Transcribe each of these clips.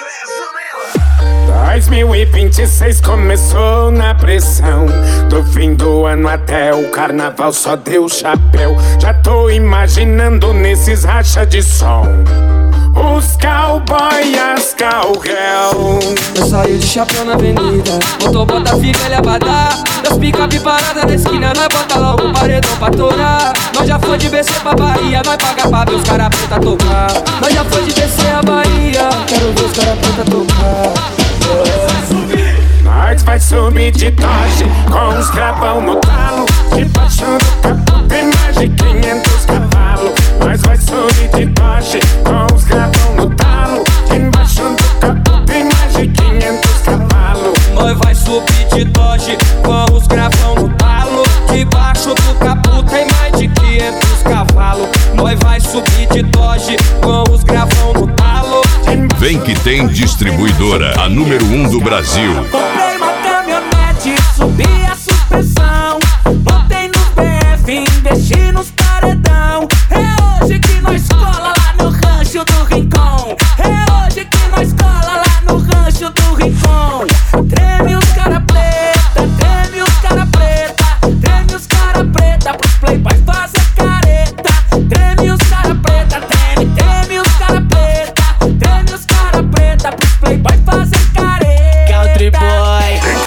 2026 começou na pressão. Do fim do ano até o carnaval só deu chapéu. Já tô imaginando nesses racha de som os cowboy e as cowgirl. Eu saio de chapéu na avenida, motobota fica ele abadá. Das picape parada na esquina, nós bota logo um paredão pra torar. Nós já foi de BC pra Bahia, nós paga pra ver os cara preta tocar. Nós já foi de BC a Bahia, quero ver os cara preta tocar. Nós vai subir de Dodge com os gravão no talo. Debaixo do capô tem mais de 500 cavalos. Nós vai subir de Dodge com os gravão no talo. Debaixo do capô tem mais de 500 cavalos. Nós vai subir de Dodge com os gravão no talo. Debaixo do capô tem mais de 500 cavalos. Nós vai subir de Dodge com os gravão no talo. Vem que tem distribuidora, a número 1 do Brasil. Comprei uma caminhonete, subi a suspensão, botei no BF, investi nos paredão. É hoje que nós cola lá no rancho do Rincon. É hoje que nós cola lá no rancho do Rincon. Treme os cara preta, treme os cara preta, treme os cara preta pros playboys fazer careta. Treme os cara preta, treme, treme os cara preta, treme os cara preta pros playboys fazer careta. Country boy. Tem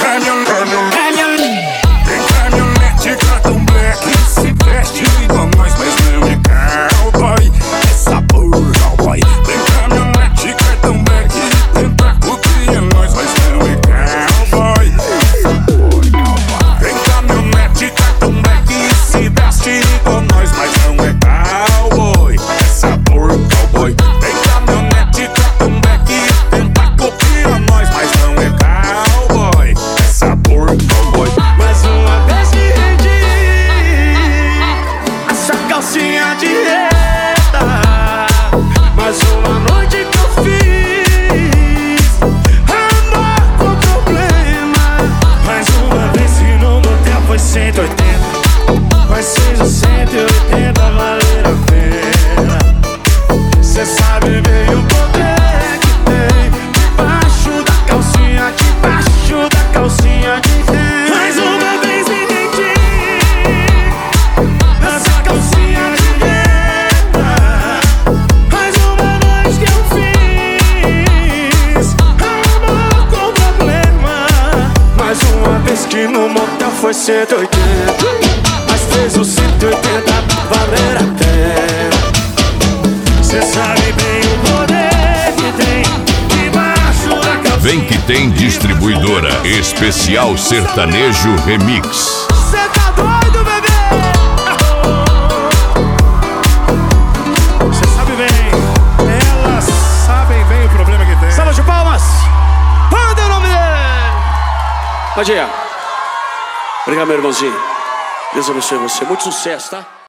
caminhonete, cartão black, se veste igual nós, mas não é cowboy, é sabor cowboy. Tem caminhonete, cartão black, tenta curtir é nós, mas não é cowboy, é sabor cowboy. Tem caminhonete, cartão black, se veste igual nós, mas não é cowboy, é sabor cowboy. Tem caminhonete, cartão black, tenta curtir é nós, mas não é cowboy, é sabor cowboy. Mais uma vez que rendi essa calcinha de reta. Mais uma noite que eu fiz amor com problema. Mais uma vez que no motel foi 180, mas seja 180 valer a pena. Cê sabe bem o poder que tem debaixo da calcinha, debaixo da calcinha de renda. Mais uma vez me entendi nessa calcinha de renda. Mais uma noite que eu fiz amor com problema. Mais uma vez que no motel foi 180, mas fez o 180 valer a pena. Cê sabe bem o poder que tem debaixo da calcinha. Vem que tem distribuidora, especial sertanejo remix. Cê tá doido, bebê? Cê sabe bem, elas sabem bem o problema que tem. Salva de palmas! Manda o nome dele! Pode ir. Obrigado, meu irmãozinho. Deus abençoe você. Muito sucesso, tá?